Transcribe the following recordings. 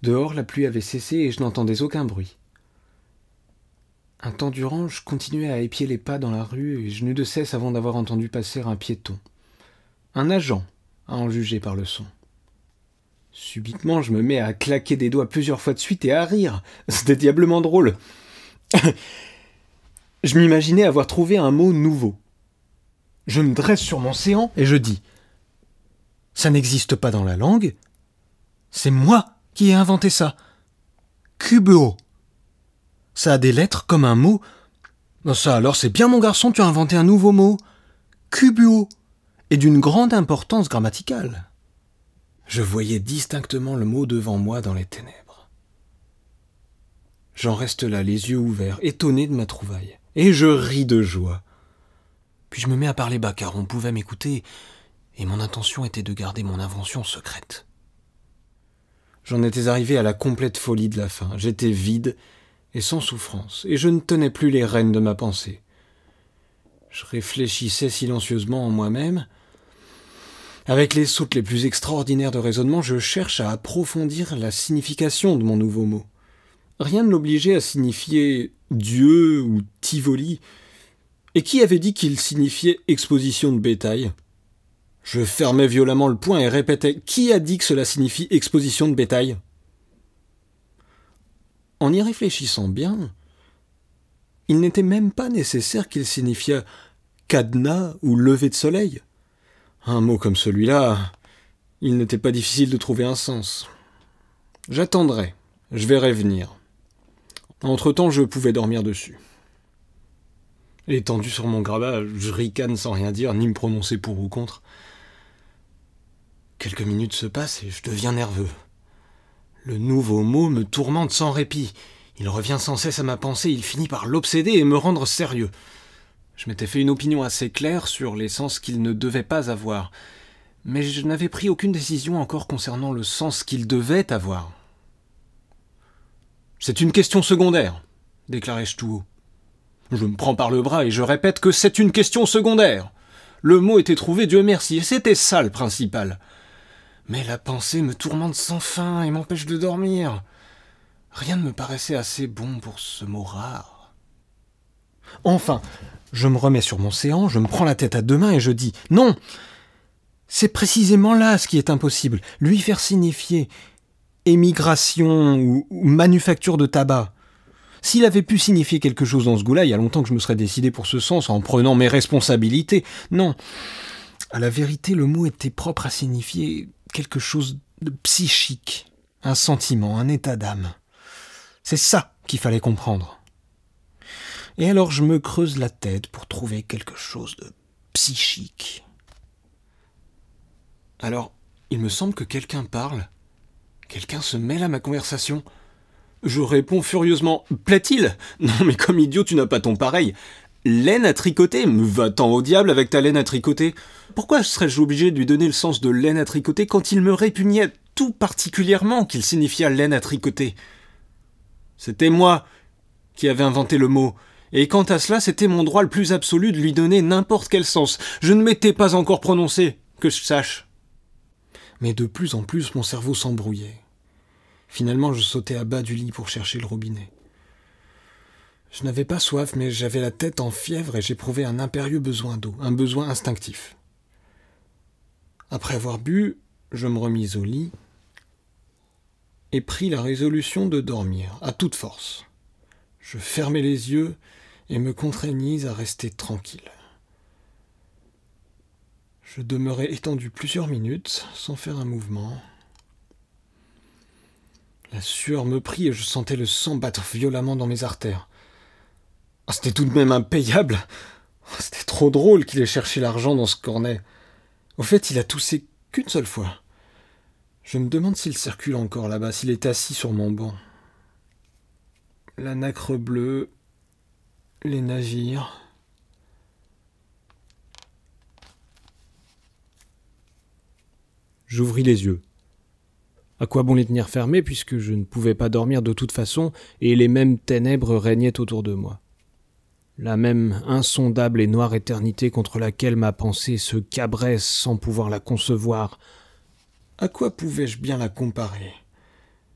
Dehors, la pluie avait cessé et je n'entendais aucun bruit. Un temps durant, je continuais à épier les pas dans la rue et je n'eus de cesse avant d'avoir entendu passer un piéton. Un agent, à en juger par le son. Subitement, je me mets à claquer des doigts plusieurs fois de suite et à rire. C'était diablement drôle. Je m'imaginais avoir trouvé un mot nouveau. Je me dresse sur mon séant et je dis « Ça n'existe pas dans la langue. C'est moi qui ai inventé ça. Cubuo. Ça a des lettres comme un mot. Ça alors c'est bien mon garçon, tu as inventé un nouveau mot. Cubuo. Et d'une grande importance grammaticale. » Je voyais distinctement le mot devant moi dans les ténèbres. J'en reste là, les yeux ouverts, étonné de ma trouvaille. Et je ris de joie. Puis je me mets à parler bas, car on pouvait m'écouter, et mon intention était de garder mon invention secrète. J'en étais arrivé à la complète folie de la faim. J'étais vide et sans souffrance, et je ne tenais plus les rênes de ma pensée. Je réfléchissais silencieusement en moi-même. Avec les sautes les plus extraordinaires de raisonnement, je cherche à approfondir la signification de mon nouveau mot. Rien ne l'obligeait à signifier Dieu ou Tivoli. Et qui avait dit qu'il signifiait exposition de bétail ? Je fermais violemment le poing et répétais « Qui a dit que cela signifie exposition de bétail ?» En y réfléchissant bien, il n'était même pas nécessaire qu'il signifiât cadenas ou lever de soleil. Un mot comme celui-là, il n'était pas difficile de trouver un sens. J'attendrai, je verrai venir. Entre-temps, je pouvais dormir dessus. Étendu sur mon grabat, je ricane sans rien dire, ni me prononcer pour ou contre. Quelques minutes se passent et je deviens nerveux. Le nouveau mot me tourmente sans répit. Il revient sans cesse à ma pensée, il finit par l'obséder et me rendre sérieux. Je m'étais fait une opinion assez claire sur les sens qu'il ne devait pas avoir, mais je n'avais pris aucune décision encore concernant le sens qu'il devait avoir. « C'est une question secondaire », déclarai-je tout haut. Je me prends par le bras et je répète que c'est une question secondaire. Le mot était trouvé, Dieu merci, et c'était ça le principal. Mais la pensée me tourmente sans fin et m'empêche de dormir. Rien ne me paraissait assez bon pour ce mot rare. Enfin, je me remets sur mon séant, je me prends la tête à deux mains et je dis « Non, c'est précisément là ce qui est impossible. Lui faire signifier émigration ou manufacture de tabac. S'il avait pu signifier quelque chose dans ce goût-là, il y a longtemps que je me serais décidé pour ce sens en prenant mes responsabilités. Non, à la vérité, le mot était propre à signifier quelque chose de psychique, un sentiment, un état d'âme. C'est ça qu'il fallait comprendre. Et alors je me creuse la tête pour trouver quelque chose de psychique. Alors, il me semble que quelqu'un parle. Quelqu'un se mêle à ma conversation. Je réponds furieusement « Plaît-il ? Non mais comme idiot, tu n'as pas ton pareil. Laine à tricoter ? Va-t'en au diable avec ta laine à tricoter. Pourquoi serais-je obligé de lui donner le sens de laine à tricoter quand il me répugnait tout particulièrement qu'il signifiât laine à tricoter ? C'était moi qui avais inventé le mot. Et quant à cela, c'était mon droit le plus absolu de lui donner n'importe quel sens. Je ne m'étais pas encore prononcé, que je sache. Mais de plus en plus, mon cerveau s'embrouillait. Finalement, je sautai à bas du lit pour chercher le robinet. Je n'avais pas soif, mais j'avais la tête en fièvre et j'éprouvais un impérieux besoin d'eau, un besoin instinctif. Après avoir bu, je me remis au lit et pris la résolution de dormir, à toute force. Je fermai les yeux et me contraignis à rester tranquille. Je demeurai étendu plusieurs minutes, sans faire un mouvement. La sueur me prit et je sentais le sang battre violemment dans mes artères. C'était tout de même impayable. C'était trop drôle qu'il ait cherché l'argent dans ce cornet. Au fait, il a toussé qu'une seule fois. Je me demande s'il circule encore là-bas, s'il est assis sur mon banc. La nacre bleue, les navires. J'ouvris les yeux. À quoi bon les tenir fermés puisque je ne pouvais pas dormir de toute façon et les mêmes ténèbres régnaient autour de moi. La même insondable et noire éternité contre laquelle ma pensée se cabrait sans pouvoir la concevoir. À quoi pouvais-je bien la comparer ?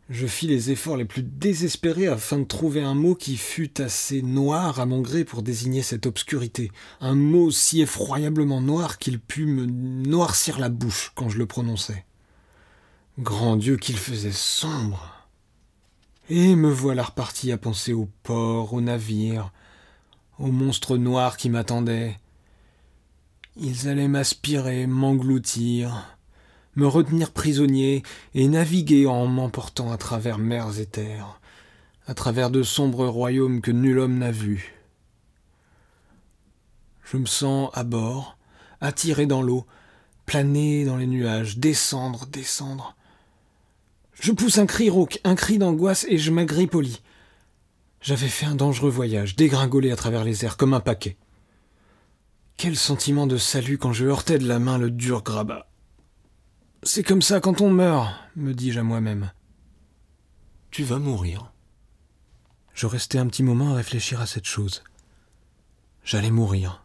Je fis les efforts les plus désespérés afin de trouver un mot qui fût assez noir à mon gré pour désigner cette obscurité. Un mot si effroyablement noir qu'il put me noircir la bouche quand je le prononçais. Grand Dieu qu'il faisait sombre. Et me voilà reparti à penser au port, aux navires, aux monstres noirs qui m'attendaient. Ils allaient m'aspirer, m'engloutir, me retenir prisonnier et naviguer en m'emportant à travers mers et terres, à travers de sombres royaumes que nul homme n'a vus. Je me sens à bord, attiré dans l'eau, planer dans les nuages, descendre. Je pousse un cri rauque, un cri d'angoisse et je m'agrippe au lit. J'avais fait un dangereux voyage, dégringolé à travers les airs comme un paquet. Quel sentiment de salut quand je heurtais de la main le dur grabat. C'est comme ça quand on meurt, me dis-je à moi-même. Tu vas mourir. Je restai un petit moment à réfléchir à cette chose. J'allais mourir.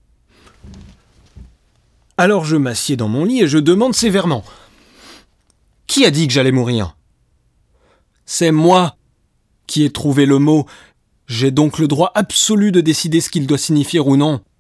Alors je m'assieds dans mon lit et je demande sévèrement. Qui a dit que j'allais mourir ? C'est moi qui ai trouvé le mot. J'ai donc le droit absolu de décider ce qu'il doit signifier ou non.